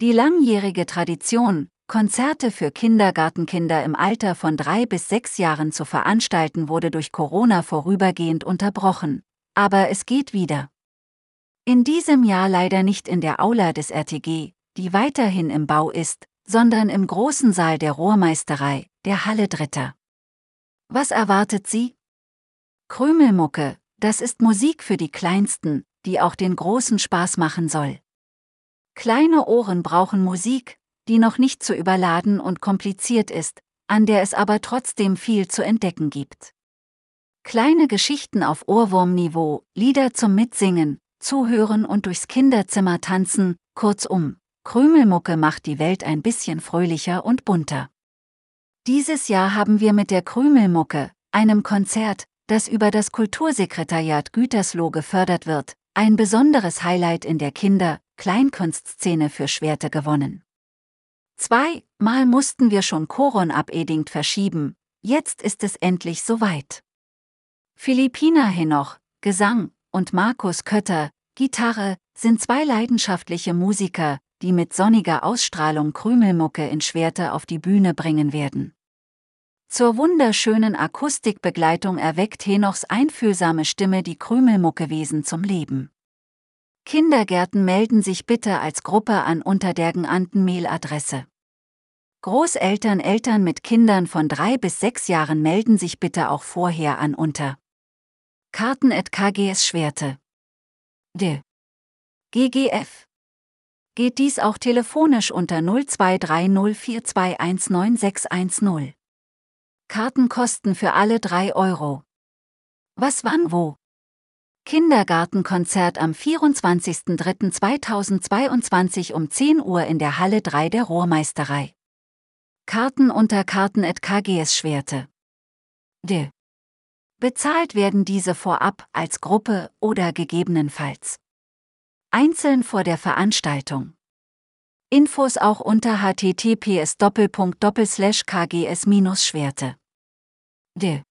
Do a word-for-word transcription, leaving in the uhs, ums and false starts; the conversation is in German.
Die langjährige Tradition, Konzerte für Kindergartenkinder im Alter von drei bis sechs Jahren zu veranstalten, wurde durch Corona vorübergehend unterbrochen. Aber es geht wieder. In diesem Jahr leider nicht in der Aula des R T G, die weiterhin im Bau ist, sondern im großen Saal der Rohrmeisterei, der Halle Dritter. Was erwartet Sie? Krümelmucke, das ist Musik für die Kleinsten, die auch den Großen Spaß machen soll. Kleine Ohren brauchen Musik, die noch nicht zu überladen und kompliziert ist, an der es aber trotzdem viel zu entdecken gibt. Kleine Geschichten auf Ohrwurmniveau, Lieder zum Mitsingen, Zuhören und durchs Kinderzimmer tanzen, kurzum, Krümelmucke macht die Welt ein bisschen fröhlicher und bunter. Dieses Jahr haben wir mit der Krümelmucke, einem Konzert, das über das Kultursekretariat Gütersloh gefördert wird, ein besonderes Highlight in der Kinder-, Kleinkunstszene für Schwerte gewonnen. Zweimal mussten wir schon Choron abedingt verschieben, jetzt ist es endlich soweit. Philippina Henoch, Gesang, und Markus Kötter, Gitarre, sind zwei leidenschaftliche Musiker, die mit sonniger Ausstrahlung Krümelmucke in Schwerte auf die Bühne bringen werden. Zur wunderschönen Akustikbegleitung erweckt Henochs einfühlsame Stimme die Krümelmuckewesen zum Leben. Kindergärten melden sich bitte als Gruppe an unter der genannten Mailadresse. Großeltern, Eltern mit Kindern von drei bis sechs Jahren melden sich bitte auch vorher an unter karten at k g s schwerte punkt d e G G F. Geht dies auch telefonisch unter null zwei drei null vier zwei eins neun sechs eins null. Karten kosten für alle drei Euro. Was, wann, wo? Kindergartenkonzert am vierundzwanzigsten dritten zweitausendzweiundzwanzig um zehn Uhr in der Halle drei der Rohrmeisterei. Karten unter karten at k g s schwerte punkt d e Bezahlt werden diese vorab als Gruppe oder gegebenenfalls einzeln vor der Veranstaltung. Infos auch unter h t t p s doppelpunkt doppelslash k g s schwerte punkt d e